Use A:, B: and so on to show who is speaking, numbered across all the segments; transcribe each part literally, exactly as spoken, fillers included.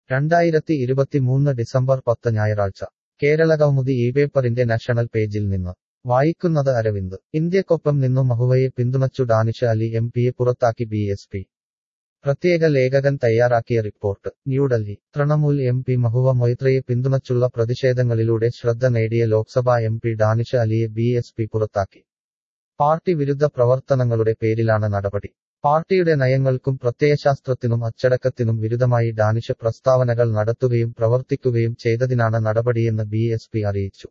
A: രണ്ടായിരത്തി ഇരുപത്തിമൂന്ന് ഡിസംബർ പത്ത് ഞായറാഴ്ച കേരളകൗമുദി ഈ പേപ്പറിന്റെ നാഷണൽ പേജിൽ നിന്ന് വായിക്കുന്നത് അരവിന്ദ്. ഇന്ത്യക്കൊപ്പം നിന്നു മഹുവയെ പിന്തുണച്ചു ഡാനിഷ് അലി എം പിയെ പുറത്താക്കി ബി എസ് പി. പ്രത്യേക ലേഖകൻ തയ്യാറാക്കിയ report. New Delhi. Trinamool M P Mahua മൊയ്ത്രയെ പിന്തുണച്ചുള്ള പ്രതിഷേധങ്ങളിലൂടെ ശ്രദ്ധ നേടിയ ലോക്സഭാ എം പി ഡാനിഷ് അലിയെ ബി എസ് പി പുറത്താക്കി. പാർട്ടി വിരുദ്ധ പ്രവർത്തനങ്ങളുടെ പേരിലാണ് നടപടി. പാർട്ടിയുടെ നയങ്ങൾക്കും പ്രത്യയശാസ്ത്രത്തിനും അച്ചടക്കത്തിനും വിരുദ്ധമായി ഡാനിഷ് പ്രസ്താവനകൾ നടത്തുകയും പ്രവർത്തിക്കുകയും ചെയ്തതിനാണ് നടപടിയെന്ന് ബി എസ് പി അറിയിച്ചു.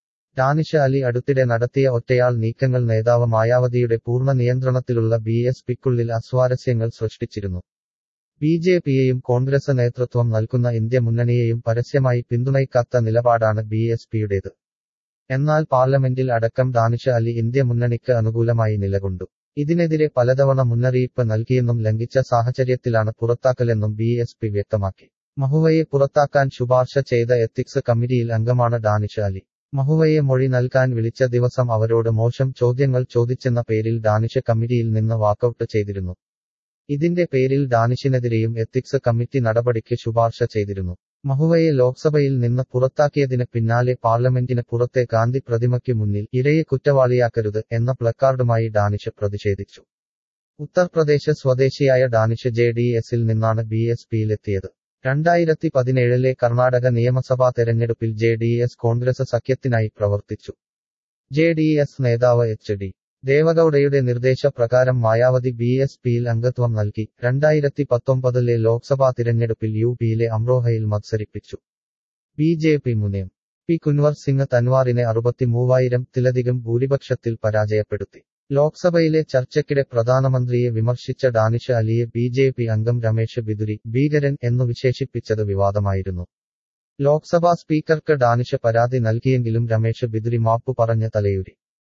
A: ഡാനിഷ് അലി അടുത്തിടെ നടത്തിയ ഒറ്റയാൾ നീക്കങ്ങൾ നേതാവ് മായാവതിയുടെ പൂർണ്ണ നിയന്ത്രണത്തിലുള്ള ബി എസ് പിക്കുള്ളിൽ അസ്വാരസ്യങ്ങൾ സൃഷ്ടിച്ചിരുന്നു. ബി ജെ പിയെയും കോൺഗ്രസ് നേതൃത്വം നൽകുന്ന ഇന്ത്യ മുന്നണിയെയും പരസ്യമായി പിന്തുണയ്ക്കാത്ത നിലപാടാണ് ബി എസ് പിയുടേത്. എന്നാൽ പാർലമെന്റിൽ അടക്കം ഡാനിഷ് അലി ഇന്ത്യ മുന്നണിക്ക് അനുകൂലമായി നിലകൊണ്ടു. ഇതിനെതിരെ പലതവണ മുന്നറിയിപ്പ് നൽകിയെന്നും ലംഘിച്ച സാഹചര്യത്തിലാണ് പുറത്താക്കലെന്നും ബി എസ് പി വ്യക്തമാക്കി. മഹുവയെ പുറത്താക്കാൻ ശുപാർശ ചെയ്ത എത്തിക്സ് കമ്മിറ്റിയിൽ അംഗമാണ് ഡാനിഷ് അലി. മഹുവയെ മൊഴി നൽകാൻ വിളിച്ച ദിവസം അവരോട് മോശം ചോദ്യങ്ങൾ ചോദിച്ചെന്ന പേരിൽ ഡാനിഷ് കമ്മിറ്റിയിൽ നിന്ന് വാക്കൌട്ട് ചെയ്തിരുന്നു. ഇതിന്റെ പേരിൽ ഡാനിഷിനെതിരെയും എത്തിക്സ് കമ്മിറ്റി നടപടിക്ക് ശുപാർശ ചെയ്തിരുന്നു. മഹുവയെ ലോക്സഭയിൽ നിന്ന് പുറത്താക്കിയതിന് പിന്നാലെ പാർലമെന്റിന് പുറത്തെ ഗാന്ധി പ്രതിമയ്ക്ക് മുന്നിൽ ഇരയെ കുറ്റവാളിയാക്കരുത് എന്ന പ്ലക്കാർഡുമായി ഡാനിഷ് പ്രതിഷേധിച്ചു. ഉത്തർപ്രദേശ് സ്വദേശിയായ ഡാനിഷ് ജെ ഡി എസിൽ നിന്നാണ് ബി എസ് പിയിലെത്തിയത്. രണ്ടായിരത്തി പതിനേഴിലെ കർണാടക നിയമസഭാ തെരഞ്ഞെടുപ്പിൽ ജെ ഡി എസ് കോൺഗ്രസ് സഖ്യത്തിനായി പ്രവർത്തിച്ചു. ജെ ഡി എസ് നേതാവ് എച്ച് ഡി ദേവഗൌഡയുടെ നിർദ്ദേശപ്രകാരം മായാവതി ബി എസ് പിയിൽ അംഗത്വം നൽകി. രണ്ടായിരത്തി പത്തൊമ്പതിലെ ലോക്സഭാ തിരഞ്ഞെടുപ്പിൽ യു പിയിലെ അമ്രോഹയിൽ മത്സരിപ്പിച്ചു. ബി ജെ പി മുൻ എം പി കുൻവർ സിംഗ് തൻവാറിനെ അറുപത്തിമൂവായിരത്തിലധികം ഭൂരിപക്ഷത്തിൽ പരാജയപ്പെടുത്തി. ലോക്സഭയിലെ ചർച്ചയ്ക്കിടെ പ്രധാനമന്ത്രിയെ വിമർശിച്ച ഡാനിഷ് അലിയെ ബി ജെ പി അംഗം രമേശ് ബിദുരി ഭീകരൻ എന്നു വിശേഷിപ്പിച്ചത് വിവാദമായിരുന്നു. ലോക്സഭാ സ്പീക്കർക്ക് ഡാനിഷ് പരാതി നൽകിയെങ്കിലും രമേശ് ബിദുരി മാപ്പു പറഞ്ഞ് തലയൂരി.